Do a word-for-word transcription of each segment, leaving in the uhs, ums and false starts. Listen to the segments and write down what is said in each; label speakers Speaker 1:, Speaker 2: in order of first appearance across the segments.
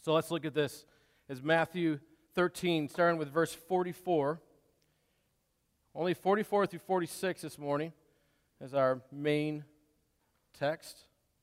Speaker 1: So let's look at this as Matthew thirteen, starting with verse forty-four. Only forty-four through forty-six this morning as our main text.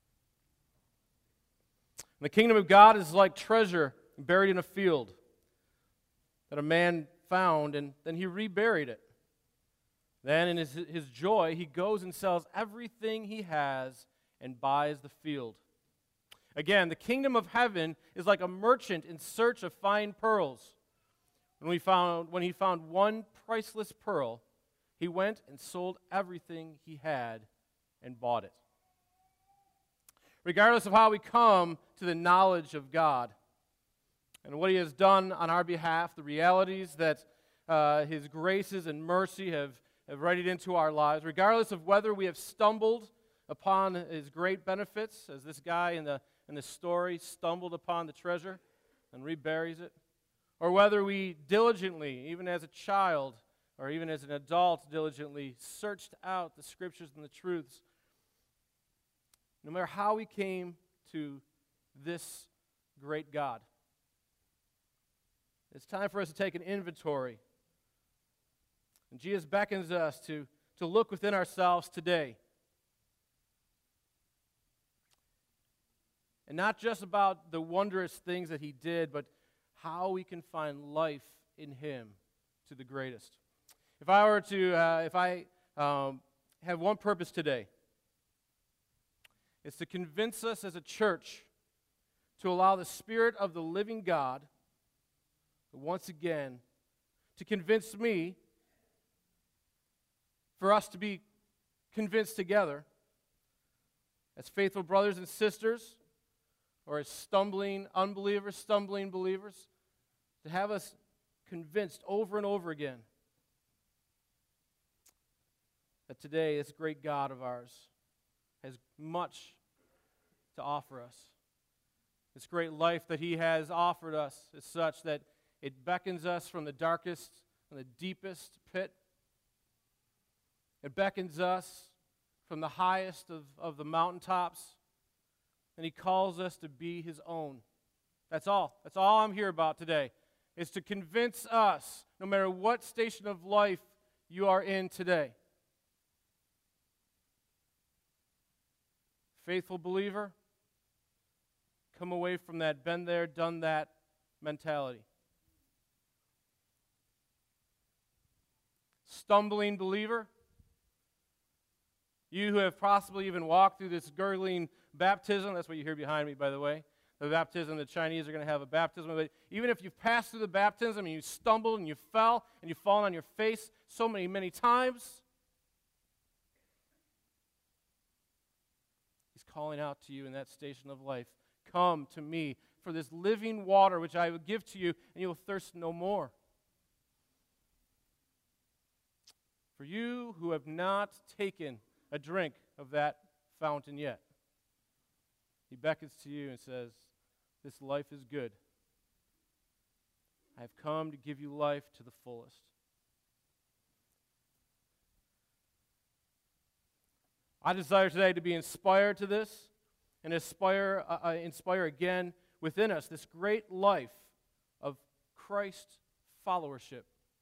Speaker 1: The kingdom of God is like treasure buried in a field that a man found, and then he reburied it. Then in his, his joy, he goes and sells everything he has and buys the field. Again, the kingdom of heaven is like a merchant in search of fine pearls. When, we found, when he found one priceless pearl, he went and sold everything he had and bought it. Regardless of how we come to the knowledge of God and what he has done on our behalf, the realities that uh, his graces and mercy have, have readied into our lives, regardless of whether we have stumbled upon his great benefits, as this guy in the, in the story stumbled upon the treasure and reburies it, or whether we diligently, even as a child or even as an adult, diligently searched out the scriptures and the truths, no matter how we came to this great God, it's time for us to take an inventory. And Jesus beckons us to, to look within ourselves today. And not just about the wondrous things that he did, but how we can find life in him to the greatest. If I were to, uh, if I um, have one purpose today, it's to convince us as a church to allow the Spirit of the living God once again to convince me, for us to be convinced together as faithful brothers and sisters, or as stumbling unbelievers, stumbling believers, to have us convinced over and over again that today this great God of ours has much to offer us. This great life that he has offered us is such that it beckons us from the darkest and the deepest pit. It beckons us from the highest of, of the mountaintops, and he calls us to be his own. That's all. That's all I'm here about today, is to convince us, no matter what station of life you are in today. Faithful believer, come away from that been there, done that mentality. Stumbling believer, you who have possibly even walked through this gurgling baptism, that's what you hear behind me, by the way. The baptism, the Chinese are going to have a baptism. But even if you've passed through the baptism and you stumbled and you fell and you've fallen on your face so many, many times, he's calling out to you in that station of life. Come to me for this living water which I will give to you, and you will thirst no more. For you who have not taken a drink of that fountain yet, he beckons to you and says, this life is good. I have come to give you life to the fullest. I desire today to be inspired to this and aspire, uh, inspire again within us this great life of Christ followership.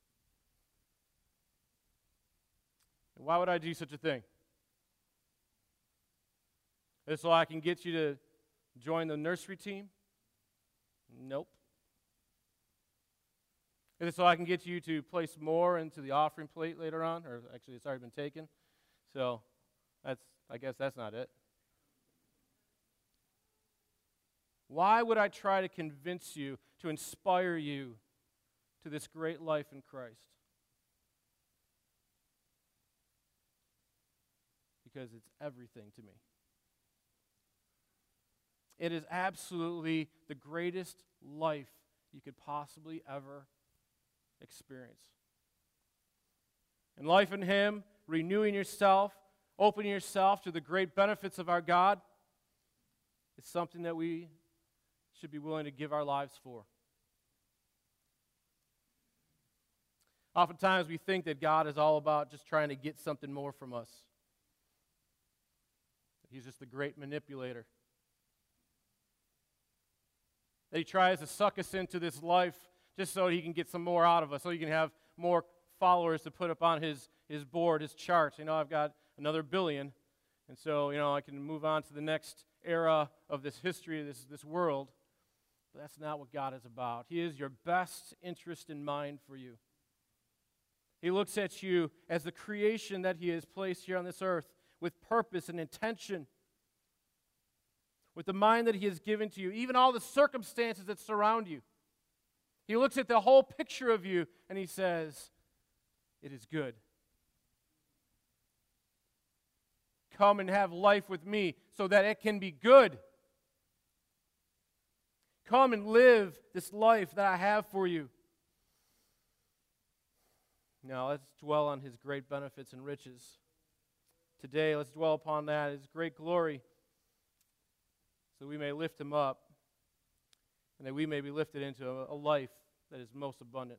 Speaker 1: And why would I do such a thing? Is it so I can get you to join the nursery team? Nope. Is it so I can get you to place more into the offering plate later on? Or actually, it's already been taken. So that's, I guess that's not it. Why would I try to convince you, to inspire you to this great life in Christ? Because it's everything to me. It is absolutely the greatest life you could possibly ever experience. And life in him, renewing yourself, opening yourself to the great benefits of our God, is something that we should be willing to give our lives for. Oftentimes we think that God is all about just trying to get something more from us. He's just the great manipulator. that he tries to suck us into this life just so he can get some more out of us, so he can have more followers to put up on his, his board, his chart. You know, I've got another billion, and so, you know, I can move on to the next era of this history, this, this world. But that's not what God is about. He is your best interest in mind for you. He looks at you as the creation that he has placed here on this earth with purpose and intention, with the mind that he has given to you, even all the circumstances that surround you. He looks at the whole picture of you and he says, it is good. Come and have life with me so that it can be good. Come and live this life that I have for you. Now, let's dwell on his great benefits and riches. Today, let's dwell upon that, his great glory, so we may lift him up, and that we may be lifted into a, a life that is most abundant.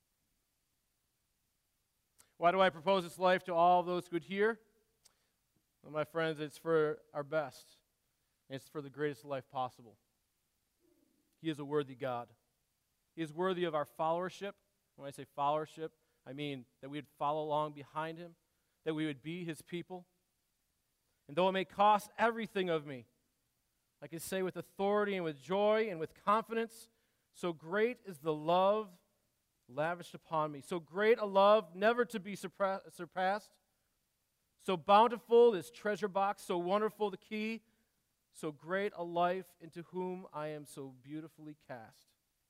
Speaker 1: Why do I propose this life to all those who would hear? Well, my friends, it's for our best, and it's for the greatest life possible. He is a worthy God. He is worthy of our followership. When I say followership, I mean that we would follow along behind him, that we would be his people. And though it may cost everything of me, I can say with authority and with joy and with confidence, so great is the love lavished upon me. So great a love never to be surpa- surpassed. So bountiful this treasure box, so wonderful the key, so great a life into whom I am so beautifully cast.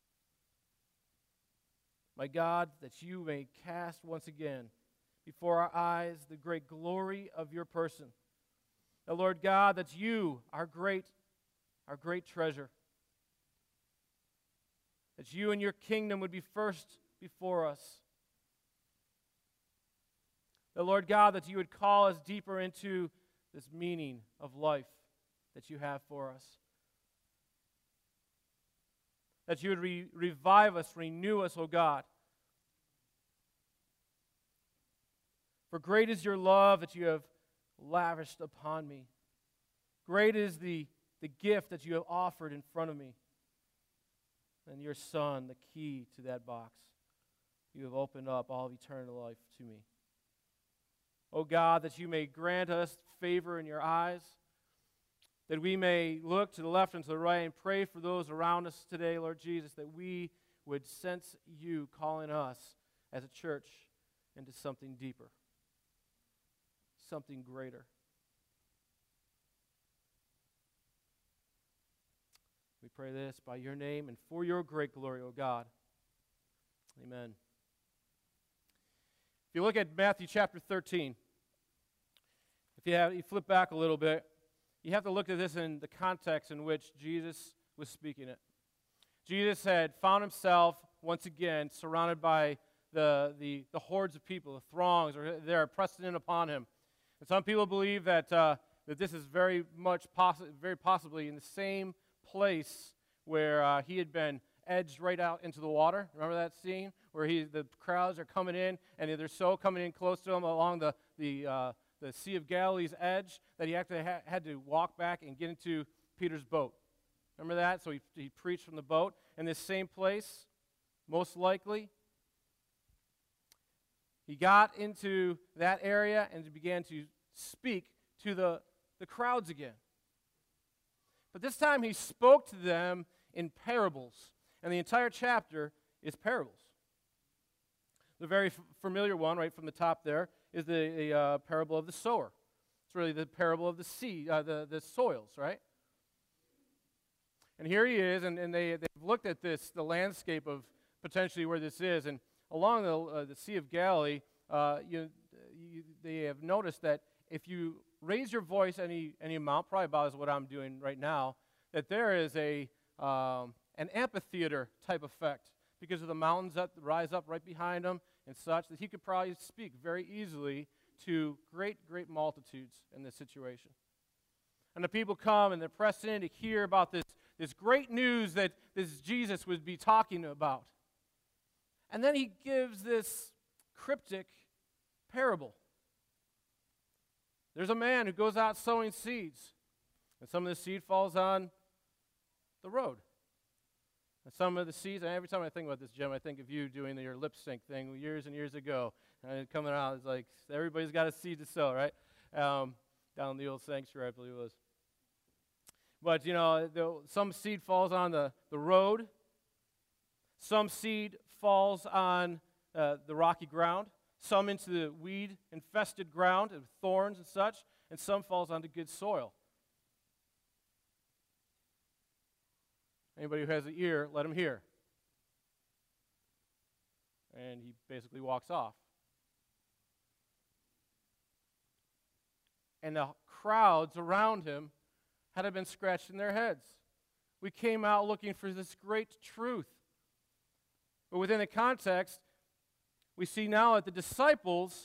Speaker 1: My God, that you may cast once again before our eyes the great glory of your person. The Lord God, that you are great, our great treasure. That you and your kingdom would be first before us. The Lord God, that you would call us deeper into this meaning of life that you have for us. That you would re- revive us, renew us, O God. For great is your love that you have lavished upon me. Great is the, the gift that you have offered in front of me. And your Son, the key to that box. You have opened up all of eternal life to me. O God, that you may grant us favor in your eyes, that we may look to the left and to the right and pray for those around us today, Lord Jesus, that we would sense you calling us as a church into something deeper, something greater. We pray this by your name and for your great glory, O God. Amen. If you look at Matthew chapter thirteen, if you, have, you flip back a little bit, you have to look at this in the context in which Jesus was speaking it. Jesus had found himself once again surrounded by the, the, the hordes of people, the throngs, or they're pressing in upon him. And some people believe that, uh, that this is very much, possi- very possibly in the same place where uh, he had been edged right out into the water. Remember that scene where he, the crowds are coming in, and they're so coming in close to him along the the uh, the Sea of Galilee's edge that he actually ha- had to walk back and get into Peter's boat. Remember that? So he, he preached from the boat. In this same place, most likely, he got into that area and began to speak to the, the crowds again. But this time he spoke to them in parables. And the entire chapter is parables. The very f- familiar one, right from the top there, is the, the uh, parable of the sower. It's really the parable of the seed, uh, the, the soils, right? And here he is, and, and they, they've looked at this, the landscape of potentially where this is, and along the, uh, the Sea of Galilee, uh, you, you, they have noticed that if you raise your voice any, any amount, probably about as what I'm doing right now, that there is a um, an amphitheater type effect because of the mountains that rise up right behind him and such, that he could probably speak very easily to great, great multitudes in this situation. And the people come and they're pressed in to hear about this, this great news that this Jesus would be talking about. And then he gives this cryptic parable. There's a man who goes out sowing seeds, and some of the seed falls on the road. Some of the seeds, and every time I think about this, Jim, I think of you doing your lip sync thing years and years ago. And coming out, it's like everybody's got a seed to sow, right? Um, down in the old sanctuary, I believe it was. But, you know, the, some seed falls on the, the road. Some seed falls on uh, the rocky ground. Some into the weed-infested ground with thorns and such. And some falls onto good soil. Anybody who has an ear, let him hear. And he basically walks off. And the crowds around him had been scratching their heads. We came out looking for this great truth. But within the context, we see now that the disciples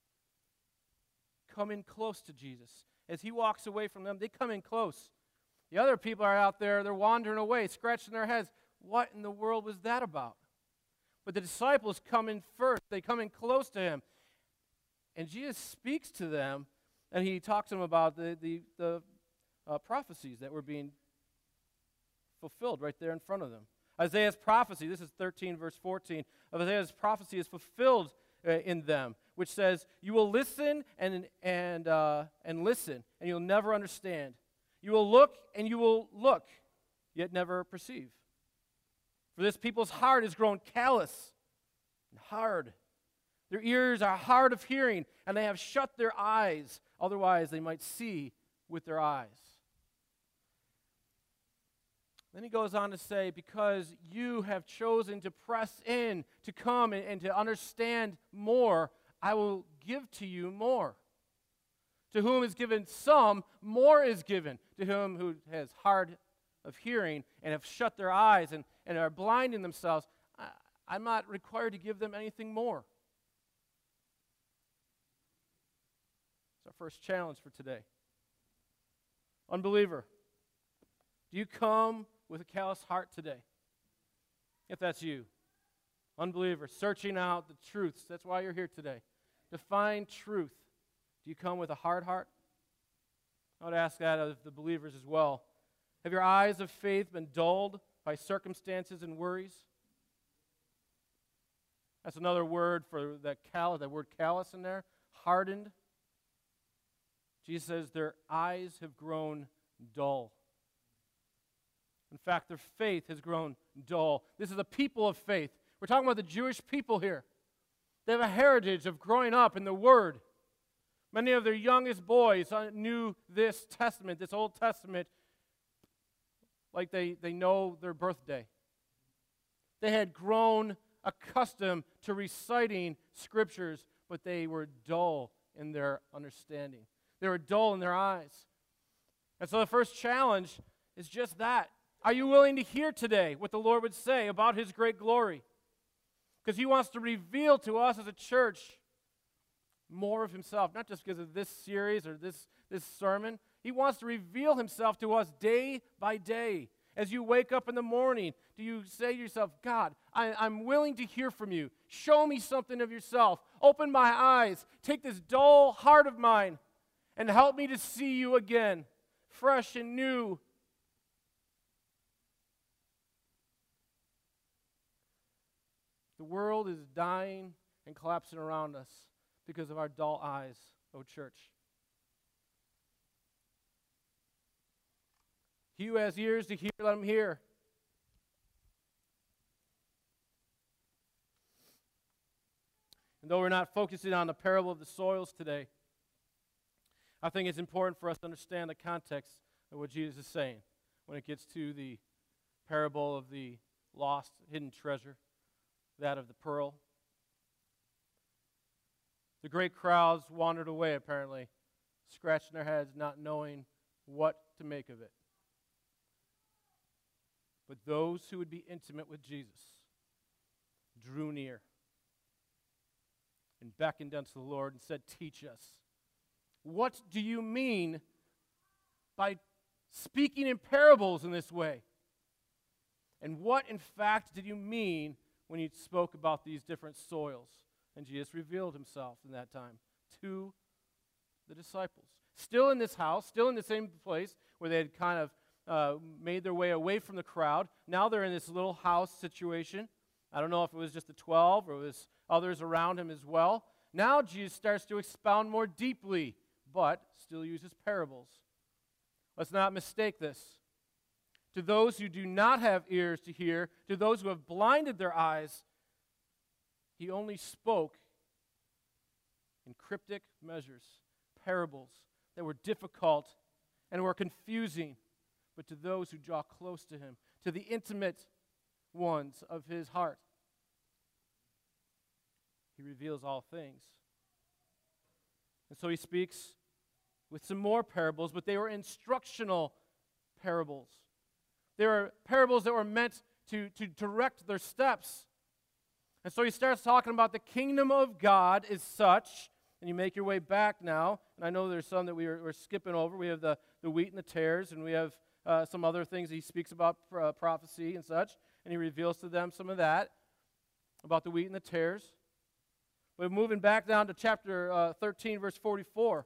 Speaker 1: come in close to Jesus. As he walks away from them, they come in close. The other people are out there, they're wandering away, scratching their heads. What in the world was that about? But the disciples come in first. They come in close to him. And Jesus speaks to them, and he talks to them about the, the, the uh, prophecies that were being fulfilled right there in front of them. Isaiah's prophecy, this is thirteen, verse fourteen, of Isaiah's prophecy is fulfilled uh, in them, which says, you will listen and, and, uh, and listen, and you'll never understand. You will look and you will look, yet never perceive. For this people's heart is grown callous and hard. Their ears are hard of hearing, and they have shut their eyes. Otherwise, they might see with their eyes. Then he goes on to say, because you have chosen to press in, to come and, and to understand more, I will give to you more. To whom is given some, more is given. To whom who has hard of hearing and have shut their eyes and, and are blinding themselves, I, I'm not required to give them anything more. It's our first challenge for today. Unbeliever, do you come with a callous heart today? If that's you. Unbeliever, searching out the truths. That's why you're here today. To find truth. Do you come with a hard heart? I would ask that of the believers as well. Have your eyes of faith been dulled by circumstances and worries? That's another word for that callous, that word callous in there. Hardened. Jesus says their eyes have grown dull. In fact, their faith has grown dull. This is a people of faith. We're talking about the Jewish people here. They have a heritage of growing up in the Word. Many of their youngest boys knew this Testament, this Old Testament, like they, they know their birthday. They had grown accustomed to reciting Scriptures, but they were dull in their understanding. They were dull in their eyes. And so the first challenge is just that. Are you willing to hear today what the Lord would say about His great glory? Because He wants to reveal to us as a church more of Himself, not just because of this series or this, this sermon. He wants to reveal Himself to us day by day. As you wake up in the morning, do you say to yourself, God, I, I'm willing to hear from you. Show me something of yourself. Open my eyes. Take this dull heart of mine and help me to see you again, fresh and new. The world is dying and collapsing around us because of our dull eyes, O church. He who has ears to hear, let him hear. And though we're not focusing on the parable of the soils today, I think it's important for us to understand the context of what Jesus is saying when it gets to the parable of the lost, hidden treasure, that of the pearl. The great crowds wandered away, apparently, scratching their heads, not knowing what to make of it. But those who would be intimate with Jesus drew near and beckoned unto the Lord and said, teach us. What do you mean by speaking in parables in this way? And what, in fact, did you mean when you spoke about these different soils? And Jesus revealed Himself in that time to the disciples. Still in this house, still in the same place where they had kind of uh, made their way away from the crowd. Now they're in this little house situation. I don't know if it was just the twelve or it was others around him as well. Now Jesus starts to expound more deeply, but still uses parables. Let's not mistake this. To those who do not have ears to hear, to those who have blinded their eyes, he only spoke in cryptic measures, parables that were difficult and were confusing. But to those who draw close to him, to the intimate ones of his heart, he reveals all things. And so he speaks with some more parables, but they were instructional parables. They were parables that were meant to, to direct their steps. And so he starts talking about the kingdom of God is such, and you make your way back now, and I know there's some that we are, we're skipping over. We have the, the wheat and the tares, and we have uh, some other things he speaks about, uh, prophecy and such, and he reveals to them some of that, about the wheat and the tares. But moving back down to chapter uh, thirteen, verse forty-four,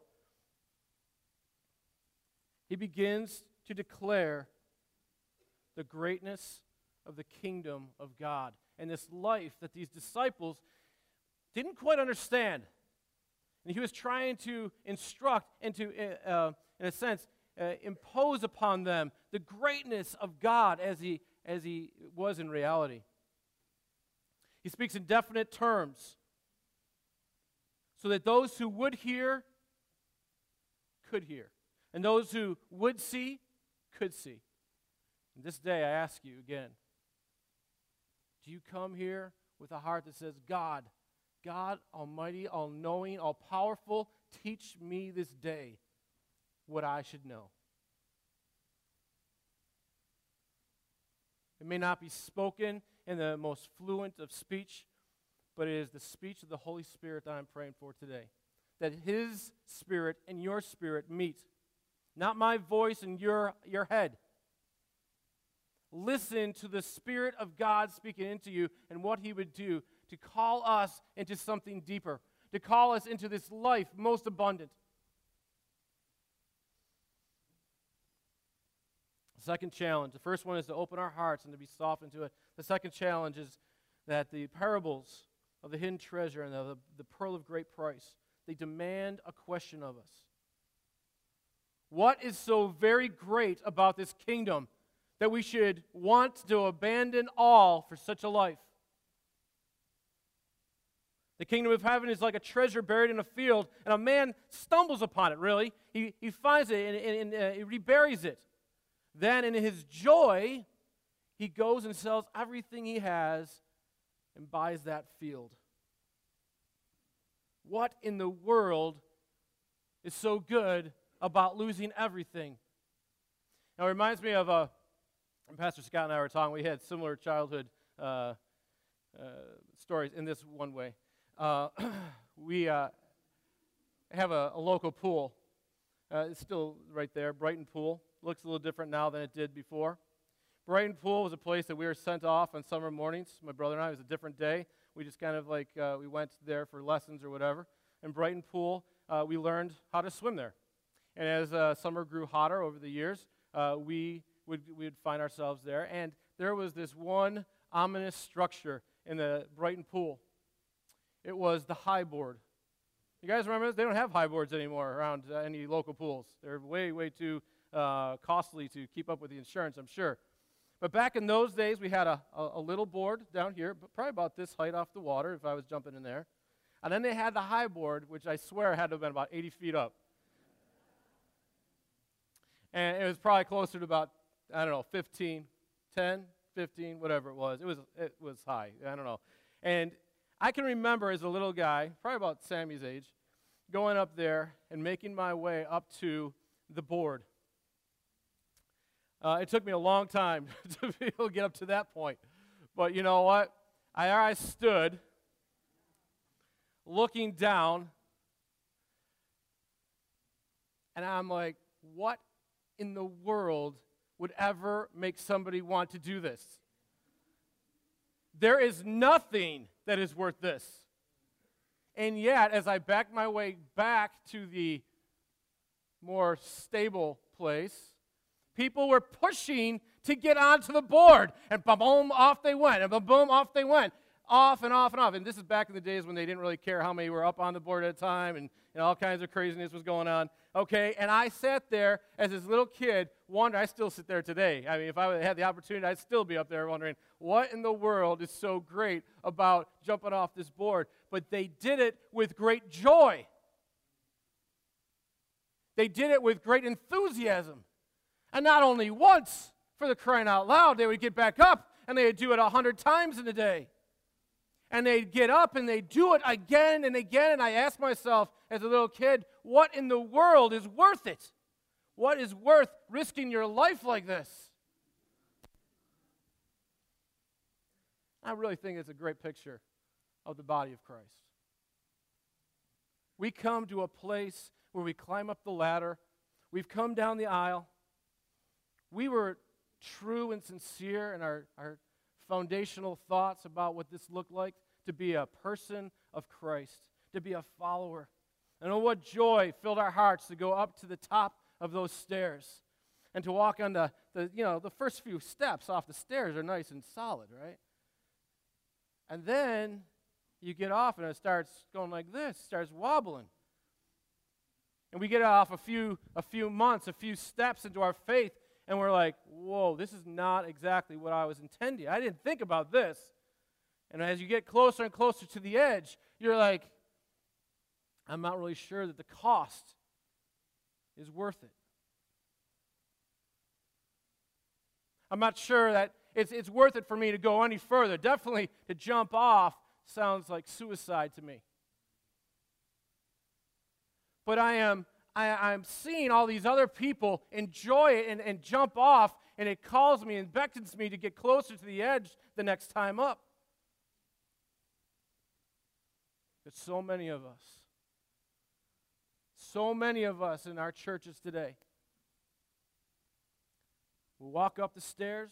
Speaker 1: he begins to declare the greatness of the kingdom of God and this life that these disciples didn't quite understand. And he was trying to instruct and to, uh, in a sense, uh, impose upon them the greatness of God as he, as he was in reality. He speaks in definite terms so that those who would hear could hear, and those who would see could see. And this day I ask you again, do you come here with a heart that says, God, God Almighty, all-knowing, all-powerful, teach me this day what I should know? It may not be spoken in the most fluent of speech, but it is the speech of the Holy Spirit that I'm praying for today. That His Spirit and your spirit meet. Not my voice and your, your head. Listen to the Spirit of God speaking into you and what He would do to call us into something deeper, to call us into this life most abundant. Second challenge. The first one is to open our hearts and to be softened to it. The second challenge is that the parables of the hidden treasure and the, the pearl of great price, they demand a question of us. What is so very great about this kingdom that we should want to abandon all for such a life? The kingdom of heaven is like a treasure buried in a field, and a man stumbles upon it, really. He, he finds it and, and, and uh, he reburies it. Then in his joy, he goes and sells everything he has and buys that field. What in the world is so good about losing everything? Now, it reminds me of, uh, Pastor Scott and I were talking, we had similar childhood uh, uh, stories in this one way. Uh, we uh, have a, a local pool. Uh, it's still right there, Brighton Pool. Looks a little different now than it did before. Brighton Pool was a place that we were sent off on summer mornings. My brother and I, it was a different day. We just kind of like, uh, we went there for lessons or whatever. In Brighton Pool, uh, we learned how to swim there. And as uh, summer grew hotter over the years, uh, we would we would find ourselves there. And there was this one ominous structure in the Brighton Pool. It was the high board. You guys remember this? They don't have high boards anymore around uh, any local pools. They're way, way too uh, costly to keep up with the insurance, I'm sure. But back in those days, we had a, a, a little board down here, but probably about this height off the water if I was jumping in there. And then they had the high board, which I swear had to have been about eighty feet up. And it was probably closer to about, I don't know, fifteen, ten, fifteen, whatever it was. It was it was high. I don't know. And I can remember as a little guy, probably about Sammy's age, going up there and making my way up to the board. Uh, it took me a long time to be able to get up to that point. But you know what? I, I stood looking down, and I'm like, what in the world would ever make somebody want to do this? There is nothing that is worth this. And yet, as I backed my way back to the more stable place, People were pushing to get onto the board, and boom, boom, off they went, and boom, boom, off they went, off and off and off. And this is back in the days when they didn't really care how many were up on the board at a time, and you know, all kinds of craziness was going on. Okay, and I sat there as this little kid, wondering. I still sit there today. I mean, if I had the opportunity, I'd still be up there wondering, what in the world is so great about jumping off this board? But they did it with great joy. They did it with great enthusiasm. And not only once, for the crying out loud, they would get back up, and they would do it a hundred times in a day. And they'd get up, and they'd do it again and again, and I asked myself as a little kid, what in the world is worth it? What is worth risking your life like this? I really think it's a great picture of the body of Christ. We come to a place where we climb up the ladder. We've come down the aisle. We were true and sincere in our, our foundational thoughts about what this looked like, to be a person of Christ, to be a follower. And oh, what joy filled our hearts to go up to the top of those stairs and to walk on the, the, you know, the first few steps off the stairs are nice and solid, right? And then you get off and it starts going like this, starts wobbling. And we get off a few, a few months, a few steps into our faith, and we're like, whoa, this is not exactly what I was intending. I didn't think about this. And as you get closer and closer to the edge, you're like, I'm not really sure that the cost is worth it. I'm not sure that it's, it's worth it for me to go any further. Definitely to jump off sounds like suicide to me. But I am I, I'm seeing all these other people enjoy it and, and jump off, and it calls me and beckons me to get closer to the edge the next time up. But so many of us, so many of us in our churches today, we'll walk up the stairs,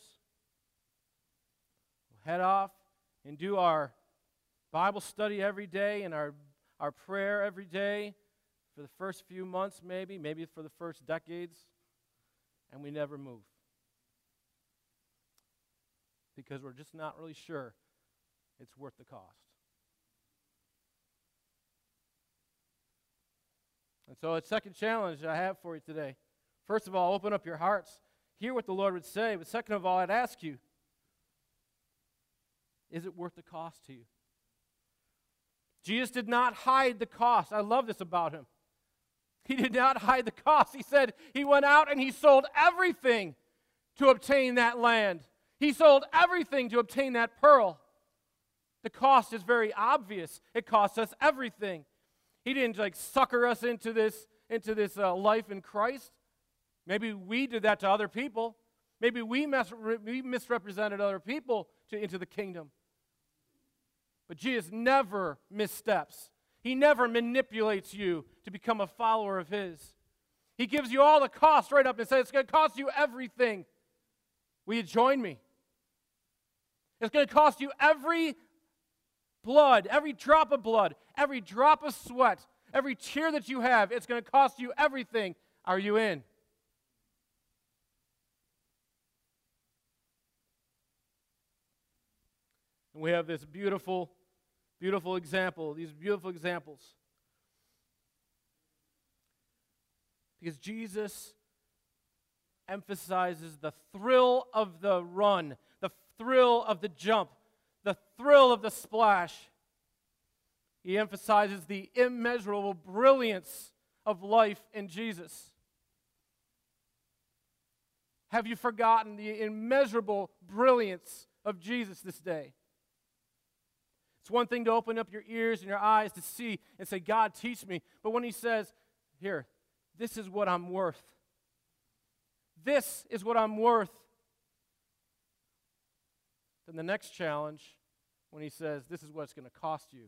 Speaker 1: we'll head off and do our Bible study every day and our, our prayer every day for the first few months maybe, maybe for the first decades, and we never move. Because we're just not really sure it's worth the cost. And so a second challenge I have for you today. First of all, open up your hearts. Hear what the Lord would say. But second of all, I'd ask you, is it worth the cost to you? Jesus did not hide the cost. I love this about him. He did not hide the cost. He said he went out and he sold everything to obtain that land. He sold everything to obtain that pearl. The cost is very obvious. It costs us everything. He didn't like sucker us into this, into this uh, life in Christ. Maybe we did that to other people. Maybe we, mis- we misrepresented other people to, into the kingdom. But Jesus never missteps. He never manipulates you to become a follower of his. He gives you all the cost right up and says, it's going to cost you everything. Will you join me? It's going to cost you every blood, every drop of blood, every drop of sweat, every tear that you have. It's going to cost you everything. Are you in? And we have this beautiful Beautiful example, these beautiful examples. Because Jesus emphasizes the thrill of the run, the thrill of the jump, the thrill of the splash. He emphasizes the immeasurable brilliance of life in Jesus. Have you forgotten the immeasurable brilliance of Jesus this day? It's one thing to open up your ears and your eyes to see and say, God, teach me. But when he says, here, this is what I'm worth. This is what I'm worth. Then the next challenge, when he says, this is what it's going to cost you.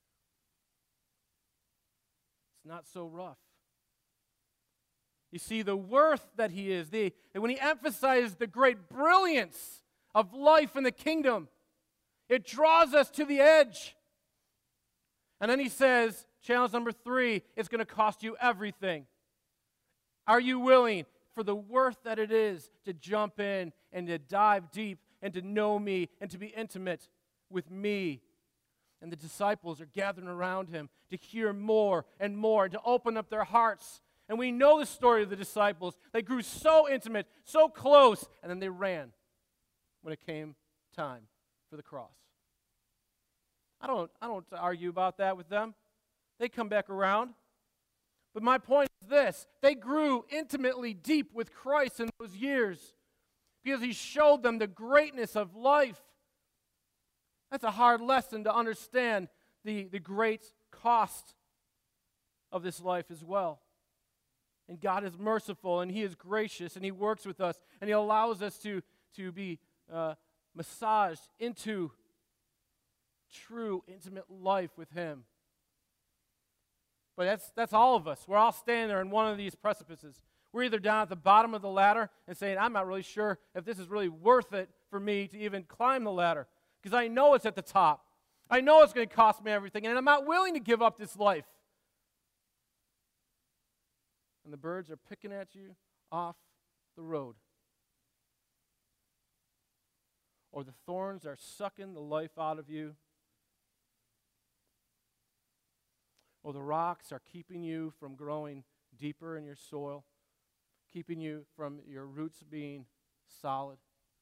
Speaker 1: It's not so rough. You see, the worth that he is, the, and when he emphasizes the great brilliance of life in the kingdom, it draws us to the edge. And then he says, challenge number three, it's going to cost you everything. Are you willing? for the worth that it is to jump in and to dive deep and to know me and to be intimate with me. And the disciples are gathering around him to hear more and more and to open up their hearts. And we know the story of the disciples. They grew so intimate, so close, and then they ran when it came time for the cross. I don't, I don't argue about that with them. They come back around. But my point is this: they grew intimately deep with Christ in those years because he showed them the greatness of life. That's a hard lesson to understand, the, the great cost of this life as well. And God is merciful, and he is gracious, and he works with us, and he allows us to, to be uh, massaged into true, intimate life with him. But that's, that's all of us. We're all standing there in one of these precipices. We're either down at the bottom of the ladder and saying, I'm not really sure if this is really worth it for me to even climb the ladder, because I know it's at the top. I know it's going to cost me everything, and I'm not willing to give up this life. And the birds are picking at you off the road. Or the thorns are sucking the life out of you. Or the rocks are keeping you from growing deeper in your soil, keeping you from your roots being solid.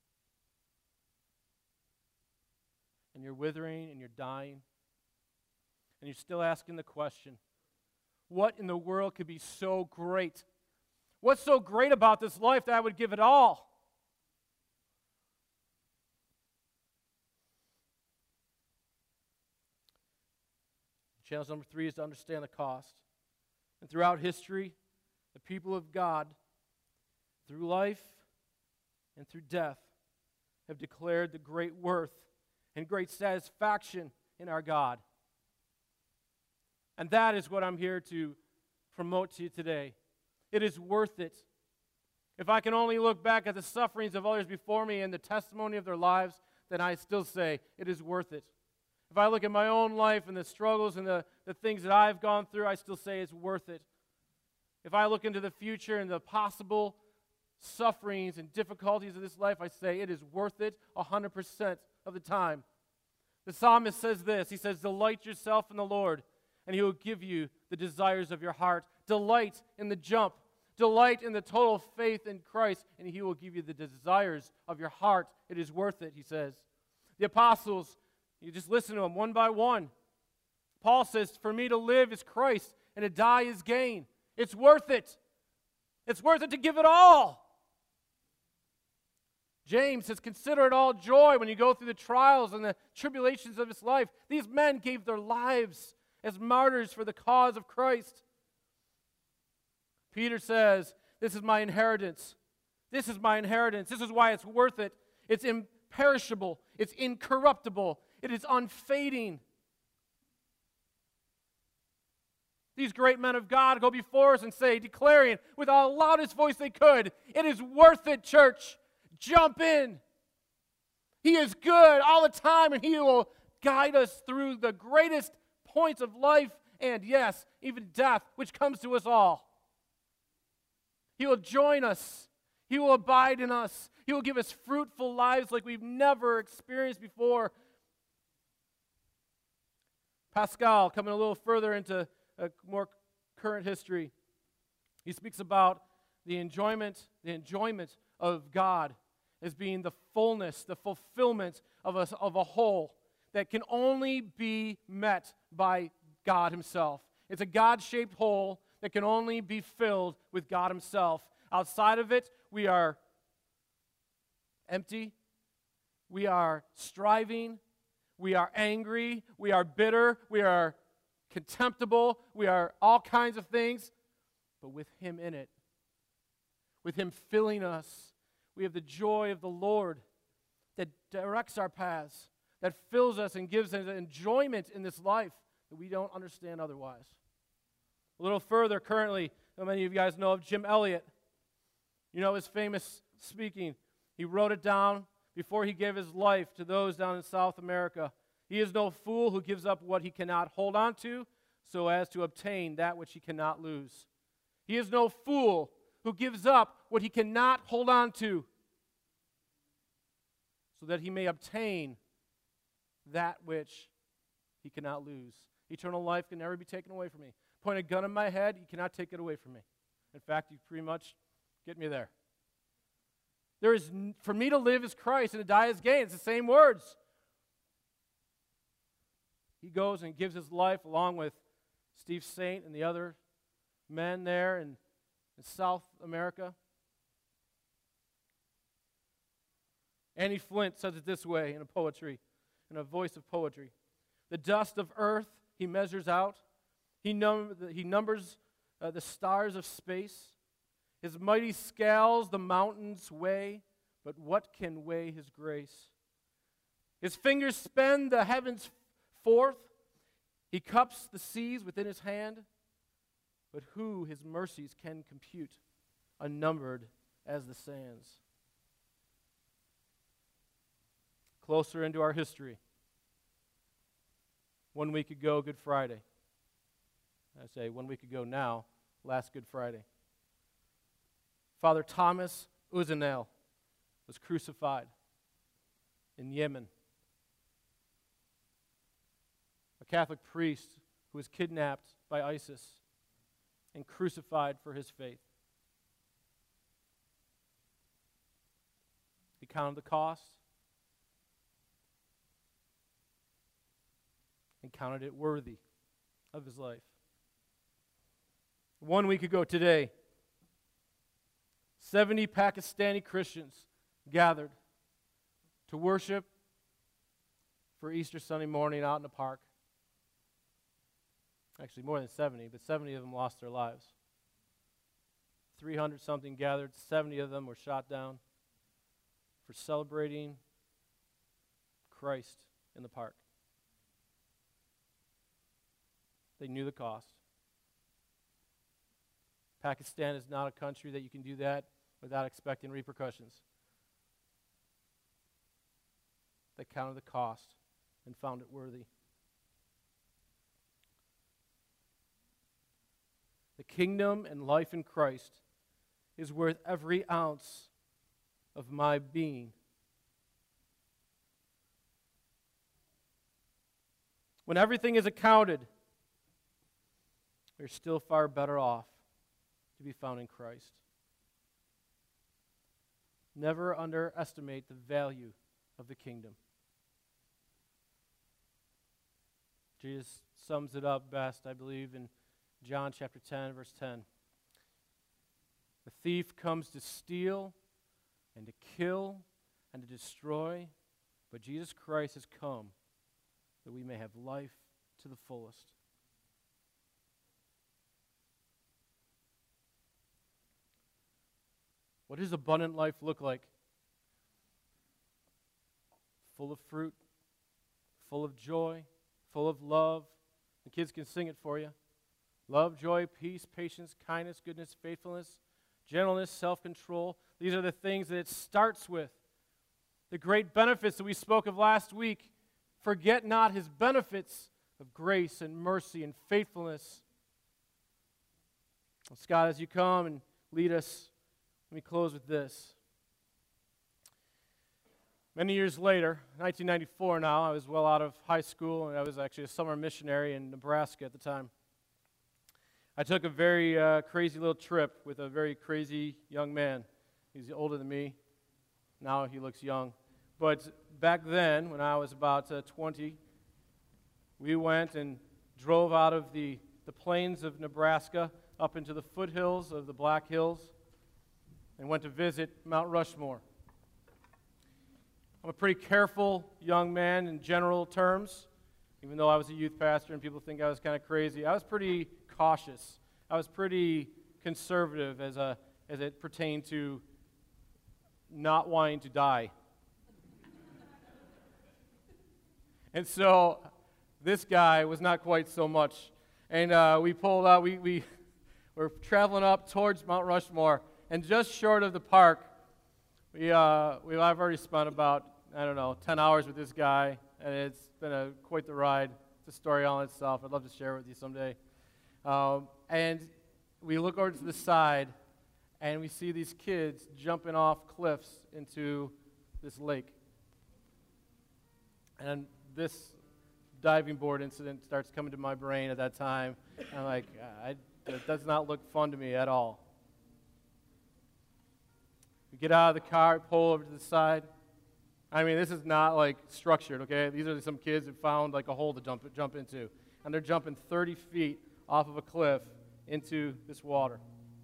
Speaker 1: And you're withering and you're dying. And you're still asking the question, what in the world could be so great? What's so great about this life that I would give it all? Challenge number three is to understand the cost. And throughout history, the people of God, through life and through death, have declared the great worth and great satisfaction in our God. And that is what I'm here to promote to you today. It is worth it. If I can only look back at the sufferings of others before me and the testimony of their lives, then I still say it is worth it. If I look at my own life and the struggles and the, the things that I've gone through, I still say it's worth it. If I look into the future and the possible sufferings and difficulties of this life, I say it is worth it one hundred percent of the time. The psalmist says this. He says, delight yourself in the Lord, and he will give you the desires of your heart. Delight in the jump. Delight in the total faith in Christ, and he will give you the desires of your heart. It is worth it, he says. The apostles, you just listen to them one by one. Paul says, for me to live is Christ, and to die is gain. It's worth it. It's worth it to give it all. James says, consider it all joy when you go through the trials and the tribulations of this life. These men gave their lives as martyrs for the cause of Christ. Peter says, this is my inheritance. This is my inheritance. This is why it's worth it. It's imperishable. It's incorruptible. It is unfading. These great men of God go before us and say, declaring with the loudest voice they could, it is worth it, church. Jump in. He is good all the time, and he will guide us through the greatest points of life and, yes, even death, which comes to us all. He will join us. He will abide in us. He will give us fruitful lives like we've never experienced before. Pascal, coming a little further into a more current history, he speaks about the enjoyment, the enjoyment of God as being the fullness, the fulfillment of a, of a whole that can only be met by God himself. It's a God-shaped whole that can only be filled with God himself. Outside of it, we are empty, we are striving, we are angry, we are bitter, we are contemptible, we are all kinds of things, but with him in it, with him filling us, we have the joy of the Lord that directs our paths, that fills us and gives us enjoyment in this life that we don't understand otherwise. A little further, currently, many of you guys know of Jim Elliot. You know his famous speaking. He wrote it down before he gave his life to those down in South America. He is no fool who gives up what he cannot hold on to so as to obtain that which he cannot lose. He is no fool who gives up what he cannot hold on to so that he may obtain that which he cannot lose. Eternal life can never be taken away from me. Point a gun in my head, you cannot take it away from me. In fact, you pretty much get me there. There is, for me to live is Christ and to die is gain. It's the same words. He goes and gives his life along with Steve Saint and the other men there in, in South America. Annie Flint says it this way in a poetry, in a voice of poetry. The dust of earth he measures out. He, num- he numbers uh, the stars of space. His mighty scales the mountains weigh, but what can weigh his grace? His fingers spend the heavens forth. He cups the seas within his hand, but who his mercies can compute, unnumbered as the sands? Closer into our history. One week ago, Good Friday. I say one week ago now, last Good Friday. Father Thomas Uzzanel was crucified in Yemen. A Catholic priest who was kidnapped by ISIS and crucified for his faith. He counted the cost and counted it worthy of his life. One week ago today, seventy Pakistani Christians gathered to worship for Easter Sunday morning out in the park. Actually, more than seventy, but seventy of them lost their lives. three hundred something gathered, seventy of them were shot down for celebrating Christ in the park. They knew the cost. Pakistan is not a country that you can do that without expecting repercussions. They counted the cost and found it worthy. The kingdom and life in Christ is worth every ounce of my being. When everything is accounted, we're still far better off to be found in Christ. Never underestimate the value of the kingdom. Jesus sums it up best, I believe, in John chapter ten, verse ten. The thief comes to steal and to kill and to destroy, but Jesus Christ has come that we may have life to the fullest. What does abundant life look like? Full of fruit, full of joy, full of love. The kids can sing it for you. Love, joy, peace, patience, kindness, goodness, faithfulness, gentleness, self-control. These are the things that it starts with. The great benefits that we spoke of last week. Forget not his benefits of grace and mercy and faithfulness. Well, Scott, as you come and lead us, let me close with this. Many years later, nineteen ninety-four now, I was well out of high school, and I was actually a summer missionary in Nebraska at the time. I took a very uh, crazy little trip with a very crazy young man. He's older than me. Now he looks young. But back then, when I was about uh, twenty, we went and drove out of the, the plains of Nebraska up into the foothills of the Black Hills and went to visit Mount Rushmore. I'm a pretty careful young man in general terms, even though I was a youth pastor and people think I was kind of crazy. I was pretty cautious. I was pretty conservative as a as it pertained to not wanting to die. And so this guy was not quite so much. And uh, we pulled out, we, we were traveling up towards Mount Rushmore, and just short of the park, we, uh, we I've already spent about, I don't know, ten hours with this guy, and it's been a, quite the ride. It's a story all in itself. I'd love to share it with you someday. Um, and we look over to the side, and we see these kids jumping off cliffs into this lake. And this diving board incident starts coming to my brain at that time. I'm like, I, it does not look fun to me at all. We get out of the car, pull over to the side. I mean, this is not like structured, okay? These are some kids who found like a hole to jump, jump into. And they're jumping thirty feet off of a cliff into this water.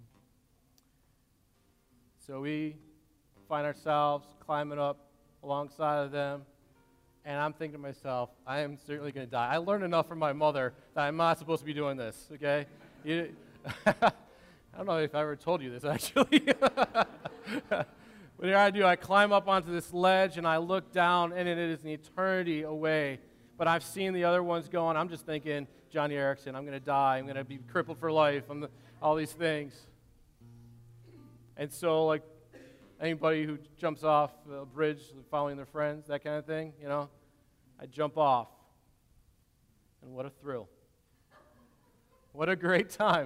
Speaker 1: So we find ourselves climbing up alongside of them. And I'm thinking to myself, I am certainly going to die. I learned enough from my mother that I'm not supposed to be doing this, okay? You, I don't know if I ever told you this, actually. But here I do. I climb up onto this ledge, and I look down, and it is an eternity away. But I've seen the other ones go, and I'm just thinking, Johnny Erickson, I'm going to die. I'm going to be crippled for life. I'm the, all these things. And so, like, anybody who jumps off a bridge following their friends, that kind of thing, you know, I jump off. And what a thrill. What a great time.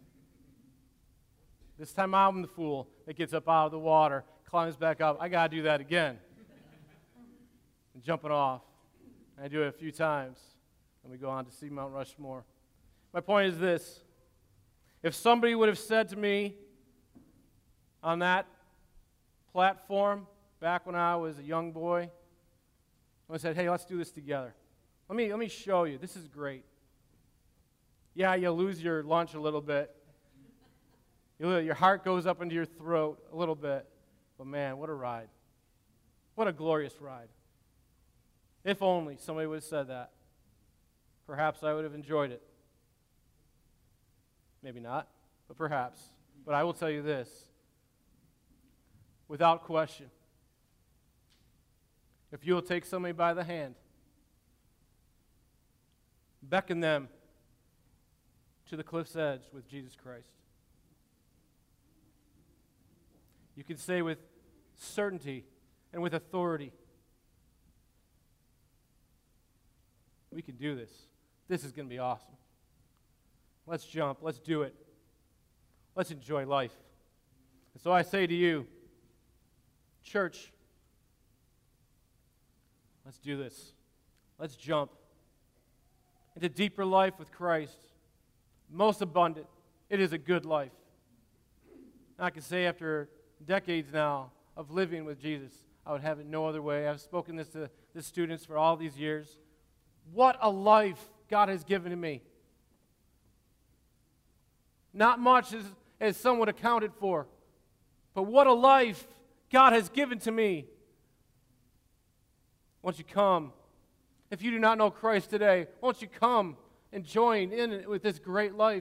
Speaker 1: This time I'm the fool that gets up out of the water, climbs back up. I got to do that again. And jumping off. And I do it a few times. And we go on to see Mount Rushmore. My point is this. If somebody would have said to me on that platform back when I was a young boy, I said, hey, let's do this together. Let me, let me show you. This is great. Yeah, you lose your lunch a little bit. You, your heart goes up into your throat a little bit. But man, what a ride. What a glorious ride. If only somebody would have said that. Perhaps I would have enjoyed it. Maybe not, but perhaps. But I will tell you this. Without question, if you will take somebody by the hand, beckon them to the cliff's edge with Jesus Christ, you can say with certainty and with authority, we can do this. This is going to be awesome. Let's jump. Let's do it. Let's enjoy life. And so I say to you, church, let's do this. Let's jump into deeper life with Christ. Most abundant. It is a good life. I can say after decades now of living with Jesus, I would have it no other way. I've spoken this to the students for all these years. What a life God has given to me. Not much as, as some would account it for, but what a life God has given to me. Won't you come? If you do not know Christ today, won't you come and join in with this great life?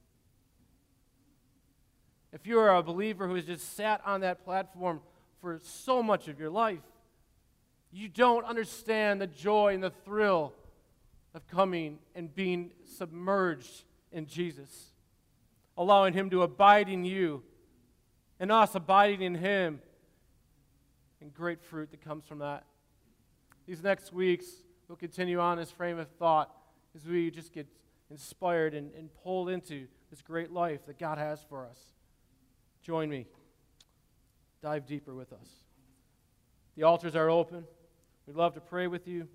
Speaker 1: If you are a believer who has just sat on that platform for so much of your life, you don't understand the joy and the thrill of coming and being submerged in Jesus, allowing Him to abide in you, and us abiding in Him, and great fruit that comes from that. These next weeks, we'll continue on this frame of thought as we just get inspired and, and pulled into this great life that God has for us. Join me. Dive deeper with us. The altars are open. We'd love to pray with you.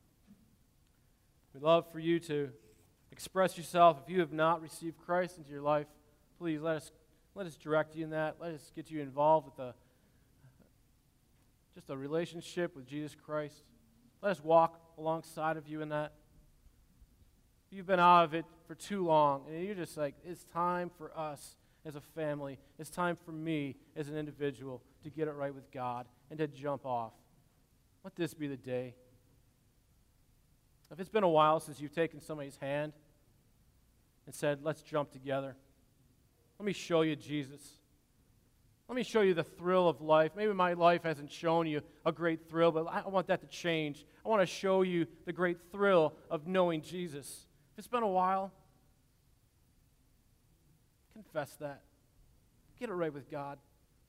Speaker 1: We'd love for you to express yourself. If you have not received Christ into your life, please let us let us direct you in that. Let us get you involved with a just a relationship with Jesus Christ. Let us walk alongside of you in that. If you've been out of it for too long, and you're just like, it's time for us as a family, it's time for me as an individual to get it right with God and to jump off. Let this be the day. If it's been a while since you've taken somebody's hand and said, let's jump together, let me show you Jesus. Let me show you the thrill of life. Maybe my life hasn't shown you a great thrill, but I want that to change. I want to show you the great thrill of knowing Jesus. If it's been a while, confess that. Get it right with God.